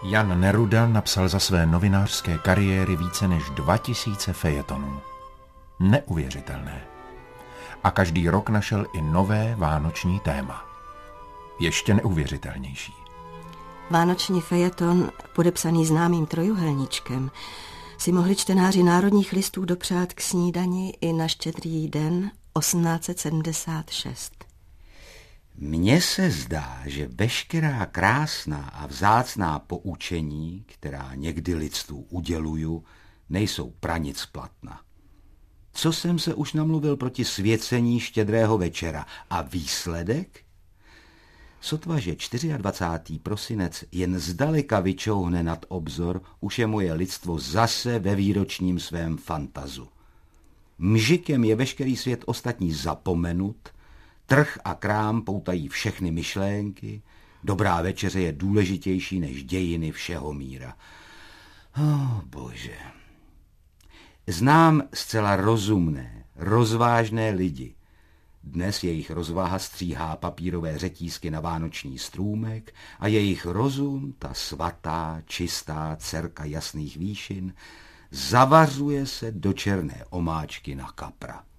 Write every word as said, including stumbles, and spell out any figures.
Jan Neruda napsal za své novinářské kariéry více než dva tisíce fejetonů. Neuvěřitelné. A každý rok našel i nové vánoční téma. Ještě neuvěřitelnější. Vánoční fejeton, podepsaný známým trojuhelníčkem, si mohli čtenáři Národních listů dopřát k snídani i na Štědrý den osmnáct set sedmdesát šest. Mně se zdá, že veškerá krásná a vzácná poučení, která někdy lidstvu uděluju, nejsou pranic platna. Co jsem se už namluvil proti svěcení Štědrého večera a výsledek? Sotva, že dvacátého čtvrtého prosinec jen zdaleka vyčouhne nad obzor, už je moje lidstvo zase ve výročním svém fantazu. Mžikem je veškerý svět ostatní zapomenut, trh a krám poutají všechny myšlénky, dobrá večeře je důležitější než dějiny všeho míra. Oh, bože. Znám zcela rozumné, rozvážné lidi. Dnes jejich rozvaha stříhá papírové řetízky na vánoční strůmek a jejich rozum, ta svatá, čistá dcerka jasných výšin, zavařuje se do černé omáčky na kapra.